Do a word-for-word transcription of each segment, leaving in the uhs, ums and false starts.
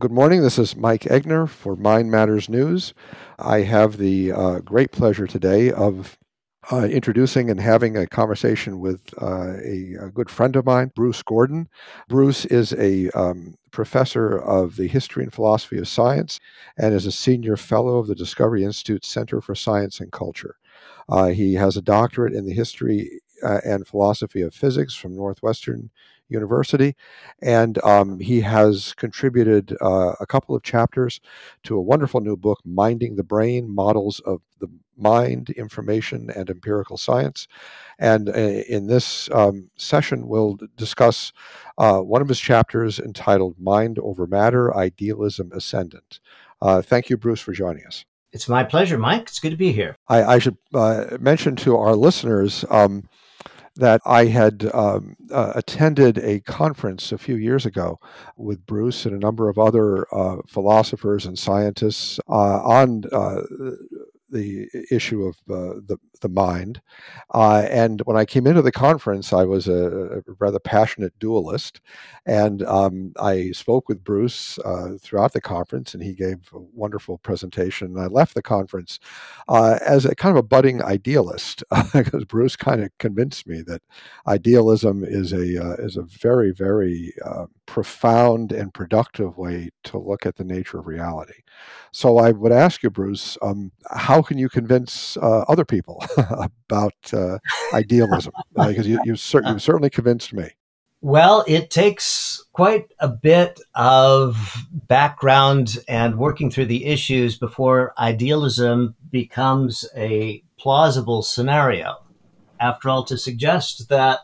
Good morning. This is Mike Egner for Mind Matters News. I have the uh, great pleasure today of uh, introducing and having a conversation with uh, a, a good friend of mine, Bruce Gordon. Bruce is a um, professor of the history and philosophy of science and is a senior fellow of the Discovery Institute Center for Science and Culture. Uh, he has a doctorate in the history uh, and philosophy of physics from Northwestern University, and um, he has contributed uh, a couple of chapters to a wonderful new book, Minding the Brain, Models of the Mind, Information, and Empirical Science. And uh, in this um, session, we'll discuss uh, one of his chapters entitled Mind Over Matter, Idealism Ascendant. Uh, thank you, Bruce, for joining us. It's my pleasure, Mike. It's good to be here. I, I should uh, mention to our listeners um, that I had um, uh, attended a conference a few years ago with Bruce and a number of other uh, philosophers and scientists uh, on uh, the issue of uh, the the mind. Uh, and when I came into the conference, I was a, a rather passionate dualist, and um, I spoke with Bruce uh, throughout the conference, and he gave a wonderful presentation. And I left the conference uh, as a kind of a budding idealist, because Bruce kind of convinced me that idealism is a uh, is a very very uh, profound and productive way to look at the nature of reality. So I would ask you, Bruce, um, how can you convince uh, other people about uh, idealism? Because uh, you you, cer- you certainly convinced me. Well, it takes quite a bit of background and working through the issues before idealism becomes a plausible scenario. After all, to suggest that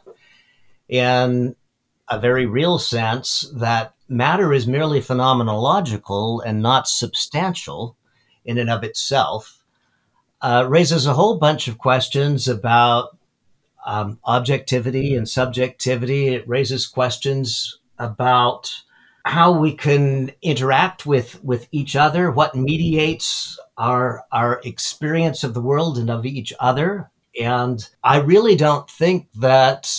in a very real sense that matter is merely phenomenological and not substantial in and of itself uh, raises a whole bunch of questions about um, objectivity and subjectivity. It raises questions about how we can interact with, with each other, what mediates our, our experience of the world and of each other. And I really don't think that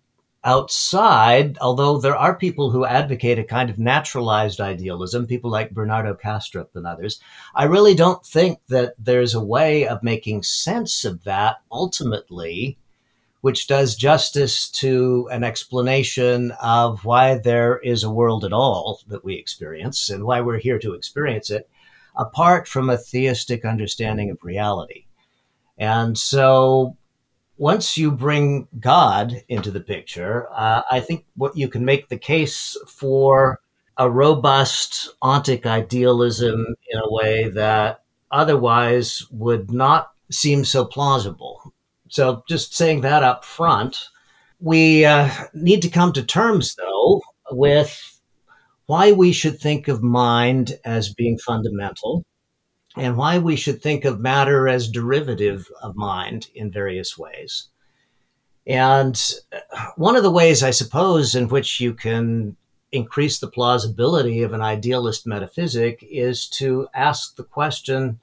outside, although there are people who advocate a kind of naturalized idealism, people like Bernardo Kastrup and others, I really don't think that there's a way of making sense of that ultimately, which does justice to an explanation of why there is a world at all that we experience and why we're here to experience it, apart from a theistic understanding of reality. And so once you bring God into the picture, uh, I think what you can make the case for a robust ontic idealism in a way that otherwise would not seem so plausible. So just saying that up front, we uh, need to come to terms, though, with why we should think of mind as being fundamental and why we should think of matter as derivative of mind in various ways. And one of the ways, I suppose, in which you can increase the plausibility of an idealist metaphysic is to ask the question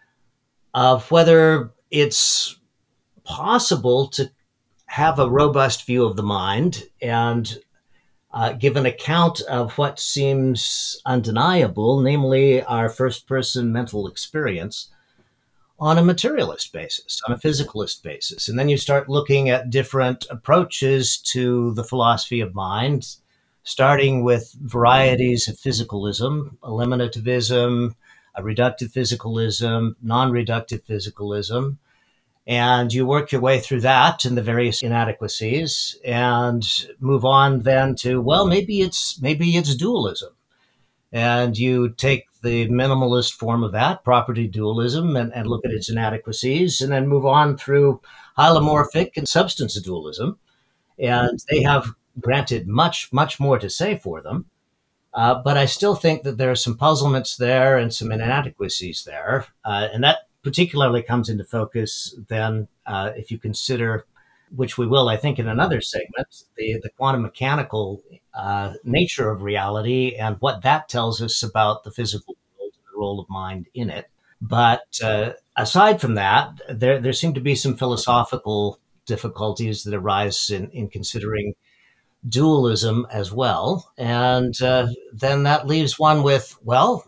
of whether it's possible to have a robust view of the mind and uh, give an account of what seems undeniable, namely our first person mental experience, on a materialist basis, on a physicalist basis. And then you start looking at different approaches to the philosophy of mind, starting with varieties of physicalism, eliminativism, a reductive physicalism, non-reductive physicalism. And you work your way through that and the various inadequacies and move on then to, well, maybe it's maybe it's dualism. And you take the minimalist form of that, property dualism, and, and look at its inadequacies, and then move on through hylomorphic and substance dualism. And they have, granted, much, much more to say for them. Uh, but I still think that there are some puzzlements there and some inadequacies there. Uh, and that particularly comes into focus then uh, if you consider, which we will, I think, in another segment, the, the quantum mechanical uh, nature of reality and what that tells us about the physical world and the role of mind in it. But uh, aside from that, there, there seem to be some philosophical difficulties that arise in, in considering dualism as well. And uh, then that leaves one with, well,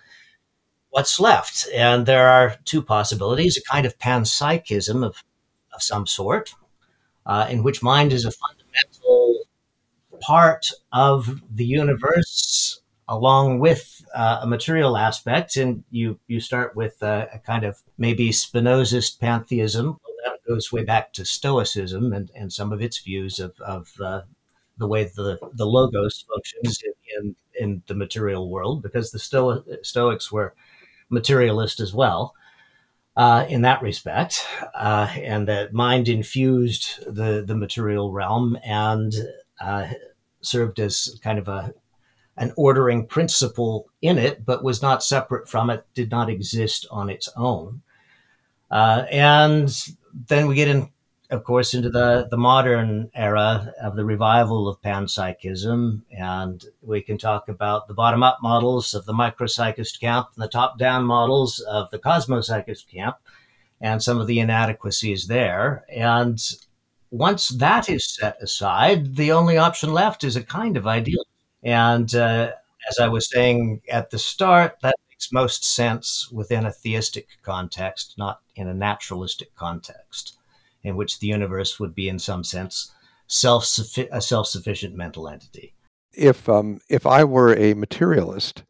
what's left? And there are two possibilities: a kind of panpsychism of, of some sort, uh, in which mind is a fundamental part of the universe along with uh, a material aspect. And you, you start with uh, a kind of maybe Spinozist pantheism. That goes way back to Stoicism and, and some of its views of, of uh, the way the, the logos functions in, in, in the material world, because the Sto- Stoics were materialist as well. Uh, in that respect, uh, and that mind infused the, the material realm and uh, served as kind of a an ordering principle in it, but was not separate from it, did not exist on its own. Uh, and then we get in, of course, into the, the modern era of the revival of panpsychism. And we can talk about the bottom up models of the micropsychist camp and the top down models of the cosmopsychist camp and some of the inadequacies there. And once that is set aside, the only option left is a kind of ideal. And uh, as I was saying at the start, that makes most sense within a theistic context, not in a naturalistic context, in which the universe would be, in some sense, self a self-sufficient mental entity. If um, if I were a materialist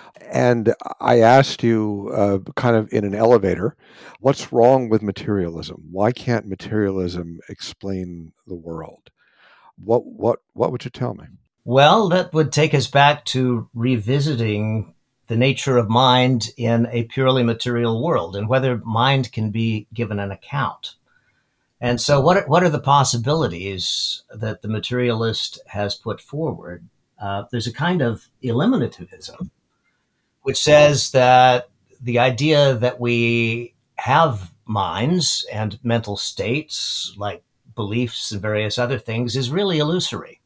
and I asked you, uh, kind of in an elevator, what's wrong with materialism? Why can't materialism explain the world? What what what would you tell me? Well, that would take us back to revisiting the nature of mind in a purely material world and whether mind can be given an account. And so, what are, what are the possibilities that the materialist has put forward? Uh, there's a kind of eliminativism, which says that the idea that we have minds and mental states, like beliefs and various other things, is really illusory.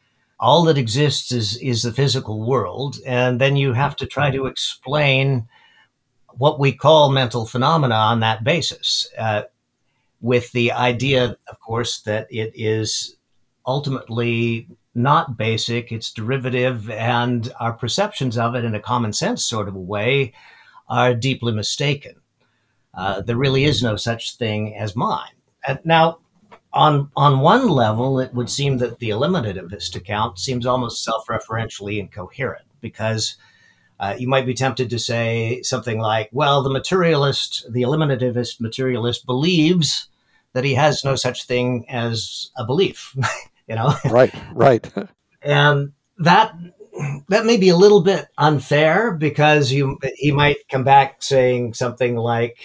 All that exists is, is the physical world, and then you have to try to explain what we call mental phenomena on that basis, uh, with the idea, of course, that it is ultimately not basic, it's derivative, and our perceptions of it in a common sense sort of a way are deeply mistaken. Uh, there really is no such thing as mind. And now, on on one level, it would seem that the eliminativist account seems almost self-referentially incoherent, because uh, you might be tempted to say something like, well, the materialist, the eliminativist materialist believes that he has no such thing as a belief, you know? Right, right. And that that may be a little bit unfair, because you he might come back saying something like,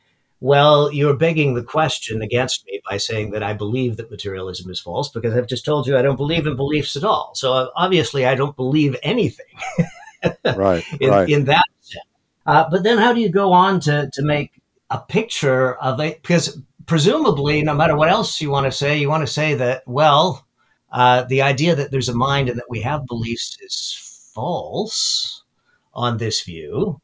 well, you're begging the question against me by saying that I believe that materialism is false, because I've just told you I don't believe in beliefs at all. So uh, obviously I don't believe anything Right, in, right. in that sense. Uh, but then how do you go on to, to make a picture of it? Because presumably, no matter what else you want to say, you want to say that, well, uh, the idea that there's a mind and that we have beliefs is false on this view.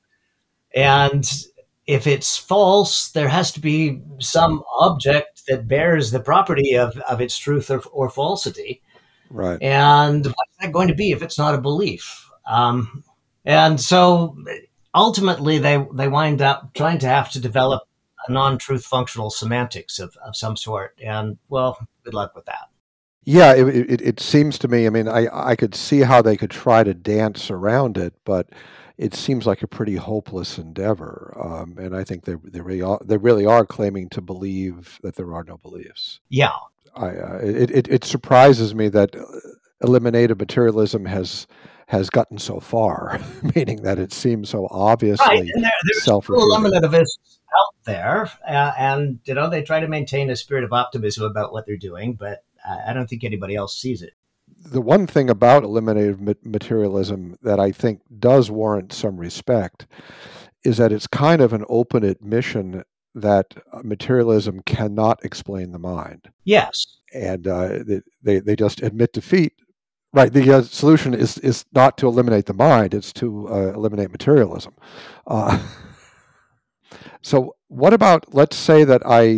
And if it's false, there has to be some object that bears the property of, of its truth or, or falsity. Right. And what's that going to be if it's not a belief? Um, and so ultimately, they, they wind up trying to have to develop a non-truth functional semantics of, of some sort. And, well, good luck with that. Yeah, it, it, it seems to me, I mean, I, I could see how they could try to dance around it, but it seems like a pretty hopeless endeavor. Um, and I think they, they, really are, they really are claiming to believe that there are no beliefs. Yeah. I, uh, it, it, it surprises me that eliminative materialism has has gotten so far, meaning that it seems so obviously right. And there, there's self-refuting. eliminativists out there, uh, and you know they try to maintain a spirit of optimism about what they're doing, but uh, I don't think anybody else sees it. The one thing about eliminative materialism that I think does warrant some respect is that it's kind of an open admission that materialism cannot explain the mind. Yes. And uh, they, they just admit defeat. Right. The uh, solution is, is not to eliminate the mind, it's to uh, eliminate materialism. Uh, so what about, let's say that I,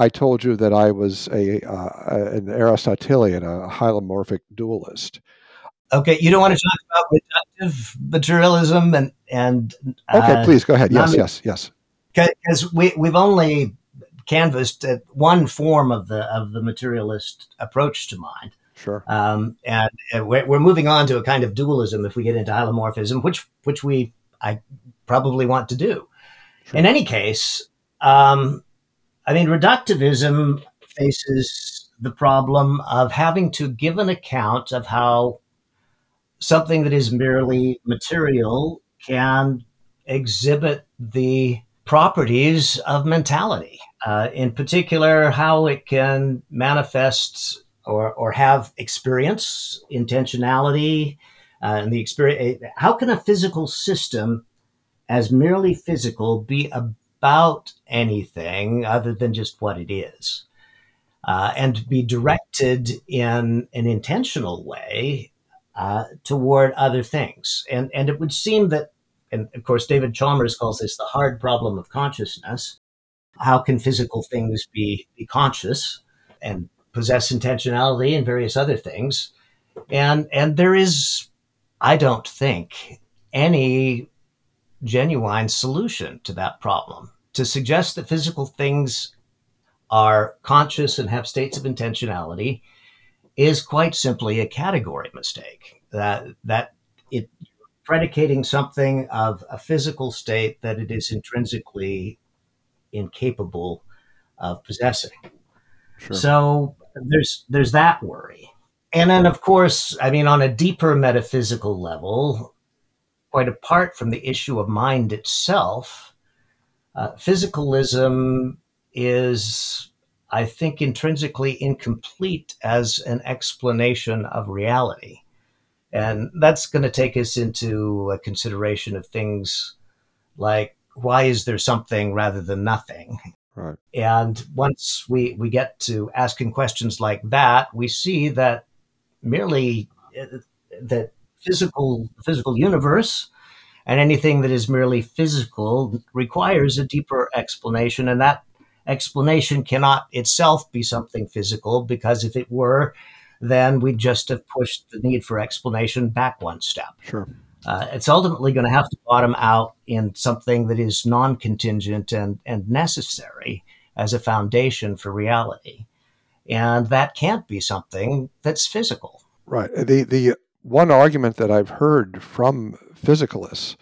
I told you that I was a uh, an Aristotelian, a hylomorphic dualist. Okay, you don't want to talk about reductive materialism and and Okay, uh, please go ahead. Yes, non yes, yes. because we we've only canvassed uh, one form of the of the materialist approach to mind, Sure. um, and uh, we're, we're moving on to a kind of dualism if we get into hylomorphism, which which we I probably want to do. In Sure. any case, um, I mean, reductivism faces the problem of having to give an account of how something that is merely material can exhibit the properties of mentality. Uh, in particular, how it can manifest or, or have experience, intentionality, uh, and the experience. How can a physical system, as merely physical, be about anything other than just what it is? Uh, and be directed in an intentional way uh, toward other things. And, and it would seem that, and of course, David Chalmers calls this the hard problem of consciousness. How can physical things be, be conscious and possess intentionality and various other things? And, and there is, I don't think, any genuine solution to that problem. To suggest that physical things are conscious and have states of intentionality is quite simply a category mistake. That that it predicating something of a physical state that it is intrinsically incapable of possessing. Sure. So there's there's that worry. And then of course, I mean on a deeper metaphysical level, quite apart from the issue of mind itself, uh, physicalism is, I think, intrinsically incomplete as an explanation of reality. And that's going to take us into a consideration of things like why is there something rather than nothing? Right. And once we, we get to asking questions like that, we see that merely uh, that physical physical universe and anything that is merely physical requires a deeper explanation, and that explanation cannot itself be something physical, because if it were, then we'd just have pushed the need for explanation back one step. Sure. Uh, it's ultimately going to have to bottom out in something that is non-contingent and, and necessary as a foundation for reality. And that can't be something that's physical. Right. The the one argument that I've heard from physicalists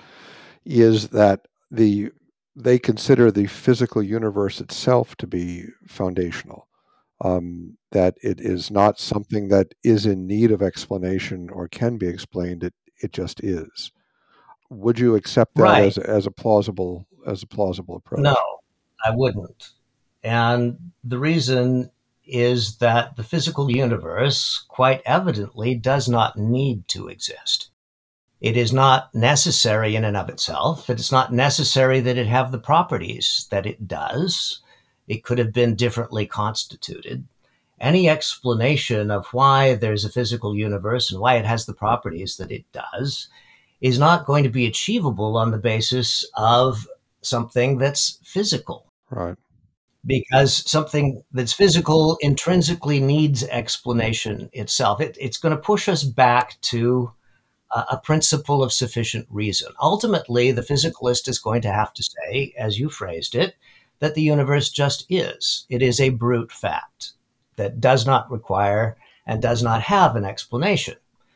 is that the they consider the physical universe itself to be foundational, um, that it is not something that is in need of explanation or can be explained. It it just is. Would you accept that Right. as as a plausible as a plausible No, approach? I wouldn't. And the reason is that the physical universe quite evidently does not need to exist. It is not necessary in and of itself. It is not necessary that it have the properties that it does. It could have been differently constituted. Any explanation of why there's a physical universe and why it has the properties that it does is not going to be achievable on the basis of something that's physical. Right. Because something that's physical intrinsically needs explanation itself. It, it's going to push us back to a, a principle of sufficient reason. Ultimately, the physicalist is going to have to say, as you phrased it, that the universe just is. It is a brute fact that does not require and does not have an explanation.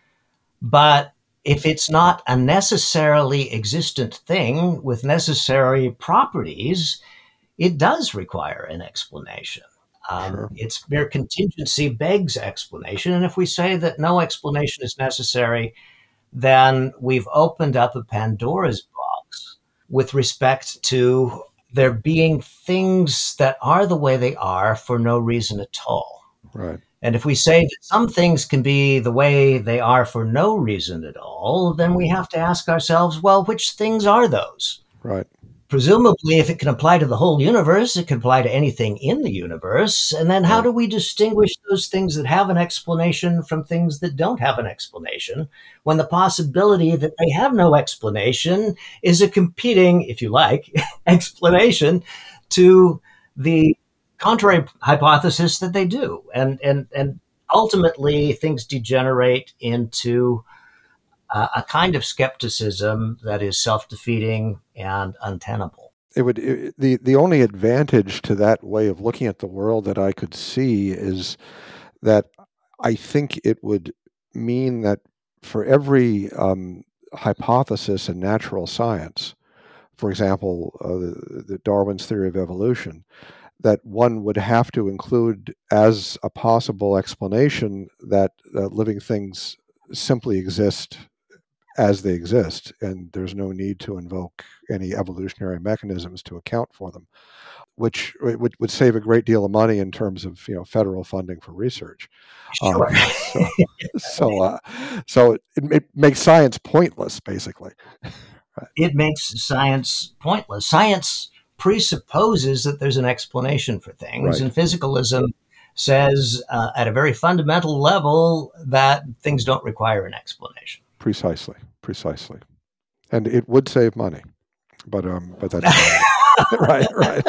But if it's not a necessarily existent thing with necessary properties, it does require an explanation. Um, Sure. its mere contingency begs explanation. And if we say that no explanation is necessary, then we've opened up a Pandora's box with respect to there being things that are the way they are for no reason at all. Right. And if we say that some things can be the way they are for no reason at all, then we have to ask ourselves, well, which things are those? Right. Presumably, if it can apply to the whole universe, it can apply to anything in the universe. And then how Right. do we distinguish those things that have an explanation from things that don't have an explanation, when the possibility that they have no explanation is a competing, if you like, explanation to the contrary hypothesis that they do. And, and, and ultimately, things degenerate into uh, a kind of skepticism that is self defeating and untenable. It would it, the the only advantage to that way of looking at the world that I could see is that I think it would mean that for every um, hypothesis in natural science, for example, uh, the, the Darwin's theory of evolution, that one would have to include as a possible explanation that uh, living things simply exist as they exist, and there's no need to invoke any evolutionary mechanisms to account for them, which would, would save a great deal of money in terms of you know federal funding for research. Um, Sure. so, so, uh, so it, it makes science pointless, basically. Right. It makes science pointless. Science presupposes that there's an explanation for things, Right. and physicalism says, uh, at a very fundamental level, that things don't require an explanation. Precisely, precisely, and it would save money, but um, but that's right, right.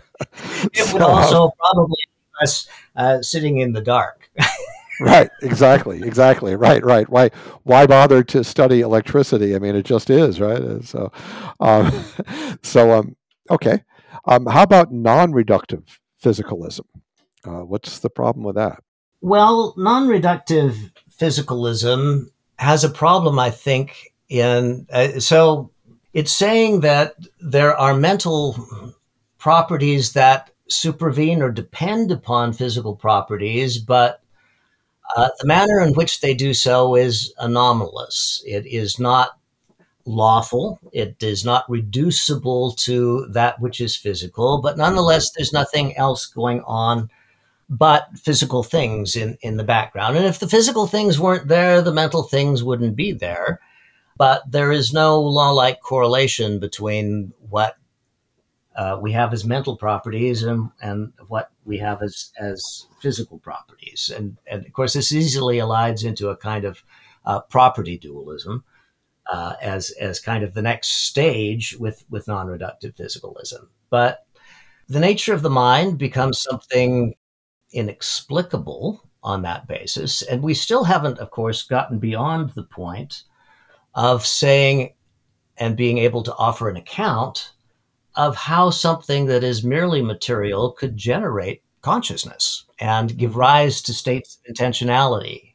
It would So, um, also probably leave us uh, sitting in the dark. right, exactly, exactly, right, right. Why, why bother to study electricity? I mean, it just is, right? And so, um, so um, okay. Um, how about non-reductive physicalism? Uh, what's the problem with that? Well, non reductive physicalism has a problem, I think, in uh, so it's saying that there are mental properties that supervene or depend upon physical properties, but uh, the manner in which they do so is anomalous. It is not lawful. It is not reducible to that which is physical, but nonetheless, there's nothing else going on but physical things in, in the background. And if the physical things weren't there, the mental things wouldn't be there. But there is no law like correlation between what uh, we have as mental properties and, and what we have as, as physical properties. And, and of course, this easily aligns into a kind of uh, property dualism. Uh, as as kind of the next stage with with non-reductive physicalism, but the nature of the mind becomes something inexplicable on that basis, and we still haven't, of course, gotten beyond the point of saying and being able to offer an account of how something that is merely material could generate consciousness and give rise to states of intentionality.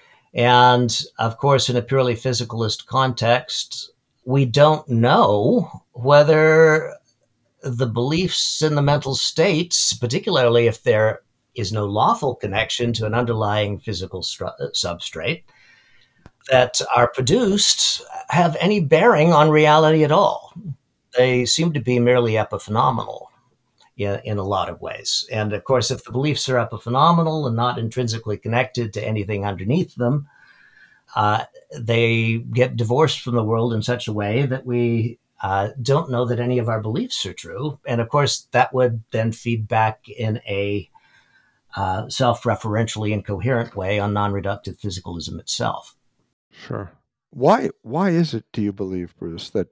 And of course, in a purely physicalist context, we don't know whether the beliefs in the mental states, particularly if there is no lawful connection to an underlying physical stru- substrate, that are produced have any bearing on reality at all. They seem to be merely epiphenomenal in, in a lot of ways. And of course, if the beliefs are epiphenomenal and not intrinsically connected to anything underneath them, uh, they get divorced from the world in such a way that we uh, don't know that any of our beliefs are true. And of course, that would then feed back in a uh, self-referentially incoherent way on non-reductive physicalism itself. Sure. Why why is it, do you believe, Bruce, that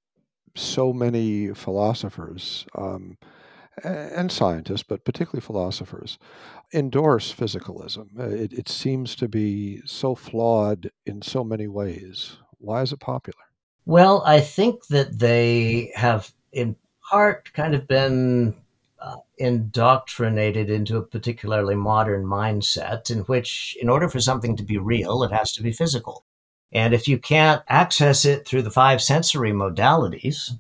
so many philosophers um, and scientists, but particularly philosophers, endorse physicalism? Uh, It, it seems to be so flawed in so many ways. Why is it popular? Well, I think that they have, in part, kind of been uh, indoctrinated into a particularly modern mindset in which, in order for something to be real, it has to be physical. And if you can't access it through the five sensory modalities,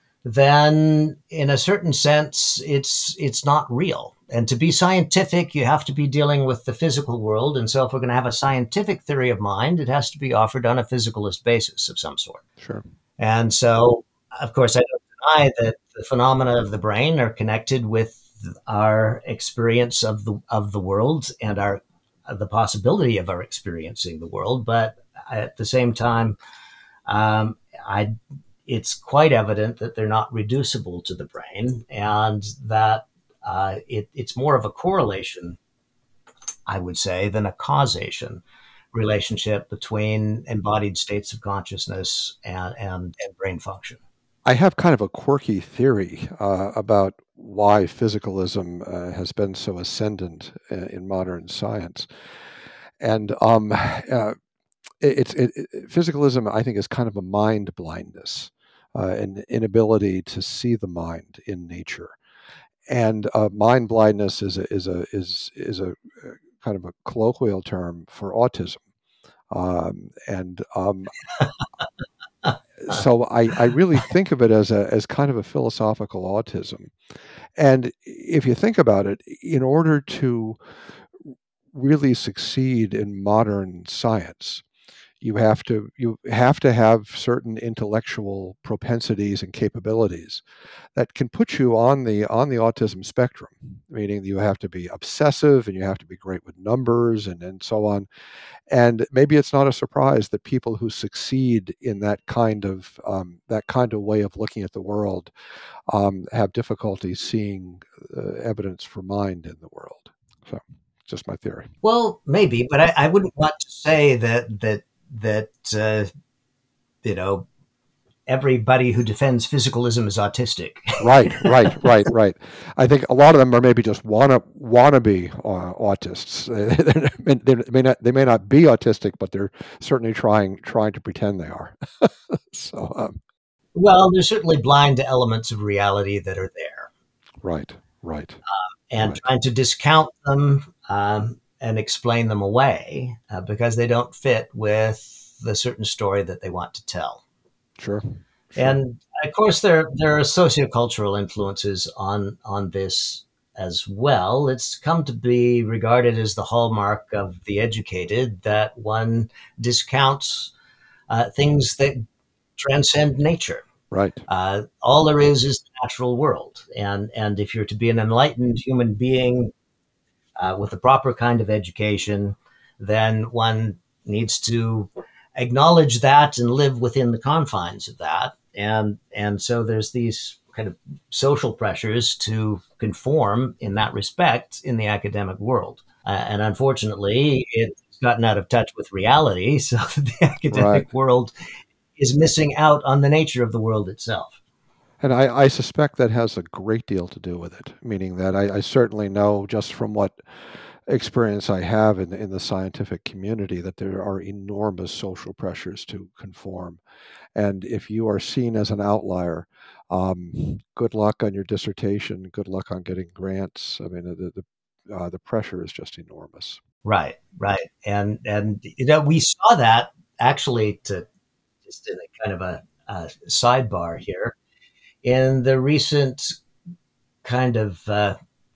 then in a certain sense, it's it's not real. And to be scientific, you have to be dealing with the physical world. And so if we're going to have a scientific theory of mind, it has to be offered on a physicalist basis of some sort. Sure. And so, of course, I don't deny that the phenomena of the brain are connected with our experience of the of the world and our the possibility of our experiencing the world. But at the same time, um, I it's quite evident that they're not reducible to the brain, and that uh, it, it's more of a correlation, I would say, than a causation relationship between embodied states of consciousness and, and, and brain function. I have kind of a quirky theory uh, about why physicalism uh, has been so ascendant uh, in modern science. And um, uh, it, it's it, it, physicalism, I think, is kind of a mind blindness, uh, an inability to see the mind in nature. And uh, mind blindness is a, is a is is a uh, kind of a colloquial term for autism. Um, and um, so I, I really think of it as a as kind of a philosophical autism. And if you think about it, in order to really succeed in modern science, you have to you have to have certain intellectual propensities and capabilities that can put you on the on the autism spectrum, meaning you have to be obsessive and you have to be great with numbers and, and so on. And maybe it's not a surprise that people who succeed in that kind of um, that kind of way of looking at the world um, have difficulty seeing uh, evidence for mind in the world. So, just my theory. Well, maybe, but I, I wouldn't want to say that that that uh, you know everybody who defends physicalism is autistic. Right, right, right, right. I think a lot of them are maybe just wanna wannabe uh, autists. they, they may not they may not be autistic, but they're certainly trying trying to pretend they are. so, um, Well, they're certainly blind to elements of reality that are there, right, right, and right. trying to discount them um, and explain them away uh, because they don't fit with the certain story that they want to tell. Sure, sure. And of course, there there are sociocultural influences on on this as well. It's come to be regarded as the hallmark of the educated that one discounts uh, things that transcend nature. Right, Uh, all there is is the natural world, and and if you're to be an enlightened human being uh, with the proper kind of education, then one needs to acknowledge that and live within the confines of that. And and so there's these kind of social pressures to conform in that respect in the academic world. Uh, and unfortunately, it's gotten out of touch with reality. So the academic right. world is missing out on the nature of the world itself. And I, I suspect that has a great deal to do with it, meaning that I, I certainly know just from what experience I have in, in the scientific community that there are enormous social pressures to conform. And if you are seen as an outlier, um, good luck on your dissertation, good luck on getting grants. I mean, the, the, uh, the pressure is just enormous. Right, right. And, and, you know, we saw that actually to just in a kind of a, a sidebar here in the recent kind of uh,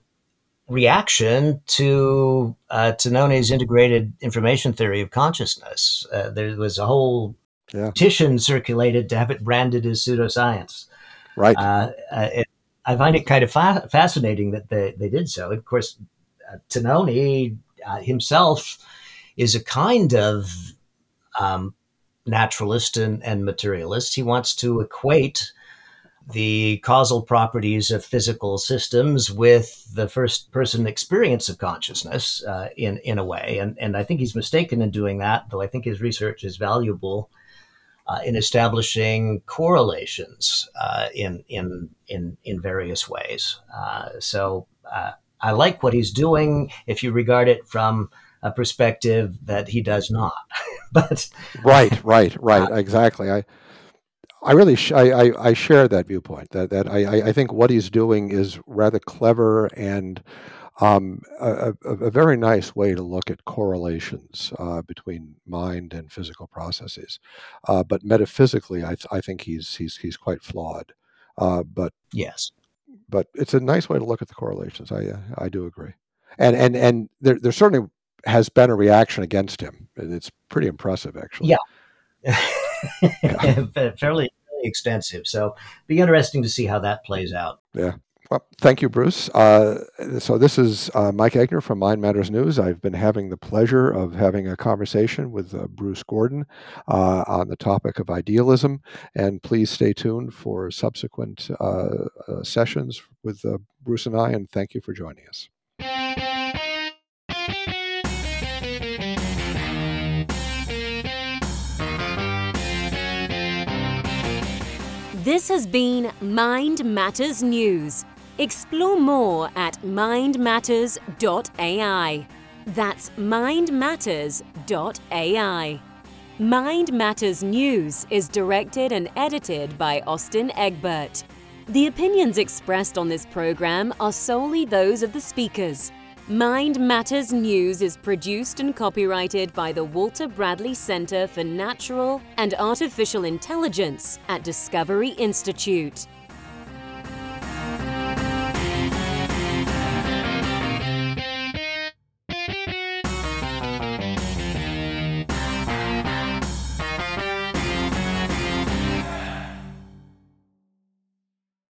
reaction to uh, Tanone's integrated information theory of consciousness. Uh, there was a whole Yeah. petition circulated to have it branded as pseudoscience. Right. Uh, uh, it, I find it kind of fa- fascinating that they, they did so. Of course, uh, Tanone uh, himself is a kind of um, naturalist and, and materialist. He wants to equate the causal properties of physical systems with the first person experience of consciousness uh, in, in a way. And, and I think he's mistaken in doing that, though I think his research is valuable uh, in establishing correlations uh, in, in, in, in various ways. Uh, so uh, I like what he's doing if you regard it from a perspective that he does not. but Right, right, right. Uh, exactly. I, I really, sh- I, I, I share that viewpoint. That that I, I think what he's doing is rather clever and um, a, a, a very nice way to look at correlations uh, between mind and physical processes. Uh, but metaphysically, I, th- I think he's he's he's quite flawed. Uh, but yes, but it's a nice way to look at the correlations. I uh, I do agree. And and and there there certainly has been a reaction against him. It's pretty impressive, actually. Yeah. Yeah. fairly, fairly extensive. So be interesting to see how that plays out. Yeah. Well, thank you, Bruce. Uh, so this is uh, Mike Egner from Mind Matters News. I've been having the pleasure of having a conversation with uh, Bruce Gordon uh, on the topic of idealism. And please stay tuned for subsequent uh, uh, sessions with uh, Bruce and I. And thank you for joining us. This has been Mind Matters News. Explore more at mind matters dot A I. That's mind matters dot A I. Mind Matters News is directed and edited by Austin Egbert. The opinions expressed on this program are solely those of the speakers. Mind Matters News is produced and copyrighted by the Walter Bradley Center for Natural and Artificial Intelligence at Discovery Institute.